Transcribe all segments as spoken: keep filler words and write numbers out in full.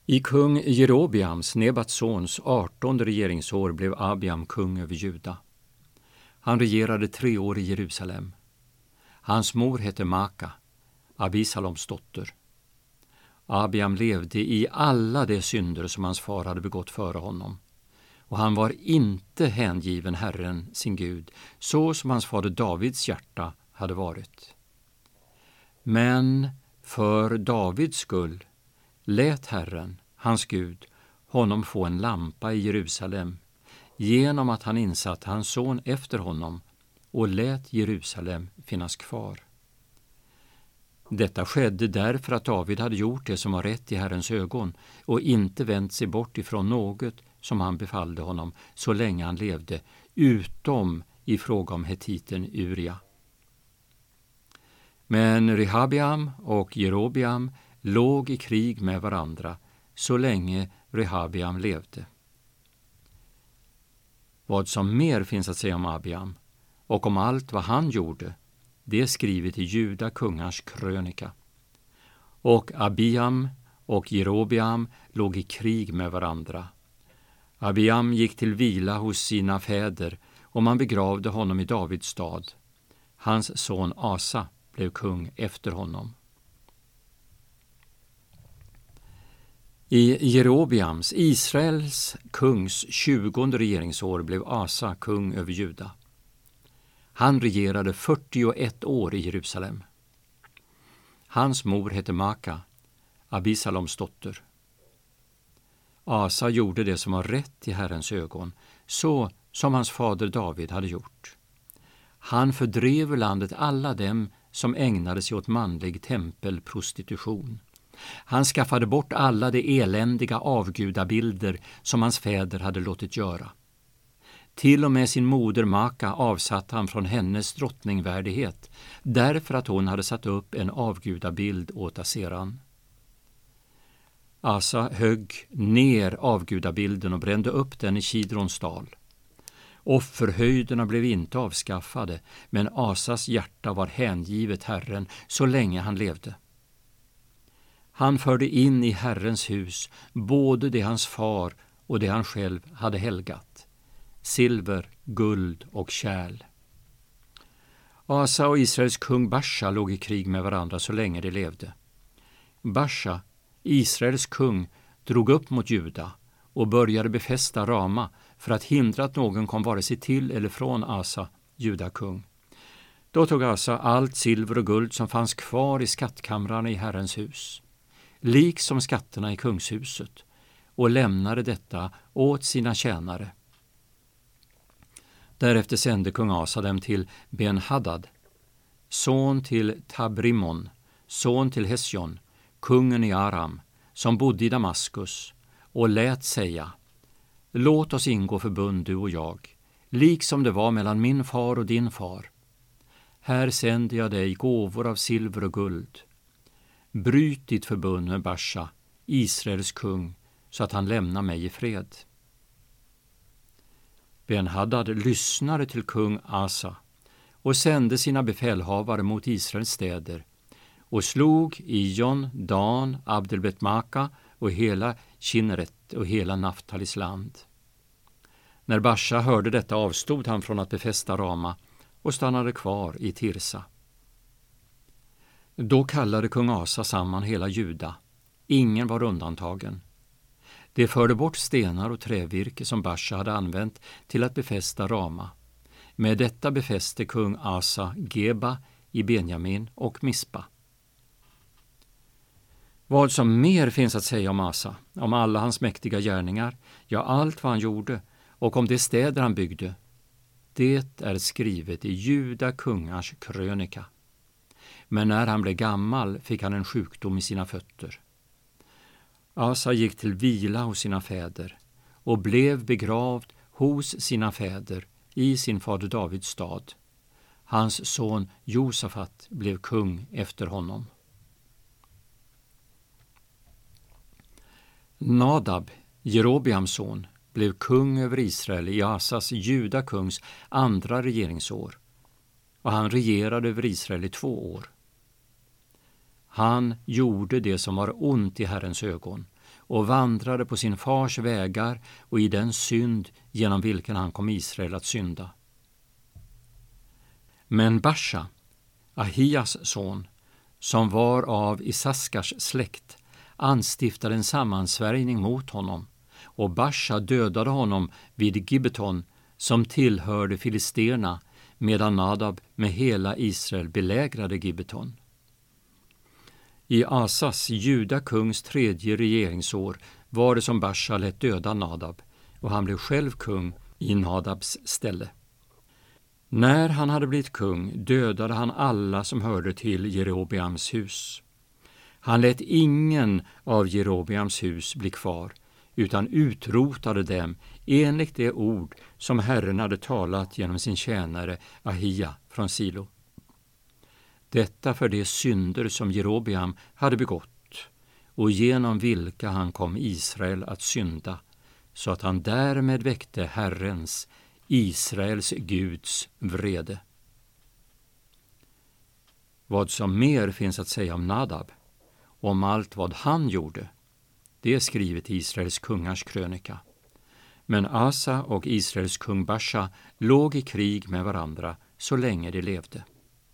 I kung Jerobeams, Nebats sons, artonde regeringsår blev Abiam kung över Juda. Han regerade tre år i Jerusalem. Hans mor hette Maka, Abisaloms dotter. Abiam levde i alla de synder som hans far hade begått före honom, och han var inte hängiven Herren, sin Gud, så som hans fader Davids hjärta hade varit. Men för Davids skull lät Herren, hans Gud, honom få en lampa i Jerusalem genom att han insatte hans son efter honom och lät Jerusalem finnas kvar. Detta skedde därför att David hade gjort det som var rätt i Herrens ögon och inte vänt sig bort ifrån något som han befallde honom så länge han levde, utom i fråga om hetiten Uria. Men Rehabeam och Jerobeam låg i krig med varandra så länge Rehabeam levde. Vad som mer finns att säga om Abiam och om allt vad han gjorde, det är skrivet i Juda kungars krönika. Och Abiam och Jerobeam låg i krig med varandra. Abiam gick till vila hos sina fäder och man begravde honom i Davids stad. Hans son Asa blev kung efter honom. I Jerobeams, Israels kungs tjugonde regeringsår, blev Asa kung över Juda. Han regerade fyrtioett år i Jerusalem. Hans mor hette Maka, Abisaloms dotter. Asa gjorde det som var rätt i Herrens ögon, så som hans fader David hade gjort. Han fördrev ur landet alla dem som ägnade sig åt manlig tempelprostitution. Han skaffade bort alla de eländiga avgudabilder som hans fäder hade låtit göra. Till och med sin moder Maka avsatte han från hennes drottningvärdighet, därför att hon hade satt upp en avgudabild åt Aseran. Asa högg ner avgudabilden och brände upp den i Kidrons dal. Offerhöjderna blev inte avskaffade, men Asas hjärta var hängivet Herren så länge han levde. Han förde in i Herrens hus både det hans far och det han själv hade helgat, silver, guld och kärl. Asa och Israels kung Basha låg i krig med varandra så länge de levde. Basha, Israels kung, drog upp mot Juda och började befästa Rama för att hindra att någon kom vare sig till eller från Asa, judakung. Då tog Asa allt silver och guld som fanns kvar i skattkamrarna i Herrens hus, liksom skatterna i kungshuset, och lämnade detta åt sina tjänare. Därefter sände kung Asa dem till Ben-Hadad, son till Tabrimon, son till Hesjon, kungen i Aram, som bodde i Damaskus, och lät säga: låt oss ingå förbund, du och jag, liksom det var mellan min far och din far. Här sänder jag dig gåvor av silver och guld. Bryt ditt förbund med Basha, Israels kung, så att han lämnar mig i fred. Ben-Hadad lyssnade till kung Asa och sände sina befälhavare mot Israels städer och slog Ijon, Dan, Abdelbetmaka och hela Kinneret och hela Naftalis land. När Basha hörde detta avstod han från att befästa Rama och stannade kvar i Tirsa. Då kallade kung Asa samman hela Juda. Ingen var undantagen. De förde bort stenar och trävirke som Basha hade använt till att befästa Rama. Med detta befäste kung Asa Geba i Benjamin och Mispa. Vad som mer finns att säga om Asa, om alla hans mäktiga gärningar, ja, allt vad han gjorde, och om de städer han byggde, det är skrivet i Juda kungars krönika. Men när han blev gammal fick han en sjukdom i sina fötter. Asa gick till vila hos sina fäder och blev begravd hos sina fäder i sin fader Davids stad. Hans son Josafat blev kung efter honom. Nadab, Jerobeams son, blev kung över Israel i Asas, judakungs, andra regeringsår, och han regerade över Israel i två år. Han gjorde det som var ont i Herrens ögon och vandrade på sin fars vägar och i den synd genom vilken han kom Israel att synda. Men Basha, Ahias son, som var av Isaskars släkt, anstiftade en sammansvärjning mot honom, och Basha dödade honom vid Gibbeton som tillhörde filisterna, medan Nadab med hela Israel belägrade Gibbeton. I Asas, Juda kungs tredje regeringsår, var det som Basha lät döda Nadab, och han blev själv kung i Nadabs ställe. När han hade blivit kung dödade han alla som hörde till Jerobeams hus. Han lät ingen av Jerobeams hus bli kvar, utan utrotade dem enligt det ord som Herren hade talat genom sin tjänare Ahia från Silo. Detta för de synder som Jerobeam hade begått och genom vilka han kom Israel att synda, så att han därmed väckte Herrens, Israels Guds vrede. Vad som mer finns att säga om Nadab, om allt vad han gjorde, det är skrivet i Israels kungars krönika. Men Asa och Israels kung Basha låg i krig med varandra så länge de levde.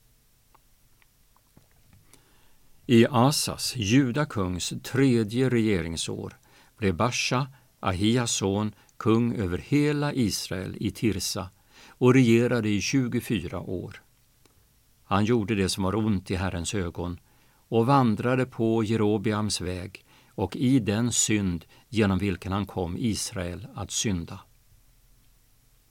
I Asas, Juda kungs tredje regeringsår, blev Basha, Ahias son, kung över hela Israel i Tirsa och regerade i tjugofyra år. Han gjorde det som var ont i Herrens ögon och vandrade på Jerobeams väg och i den synd genom vilken han kom Israel att synda.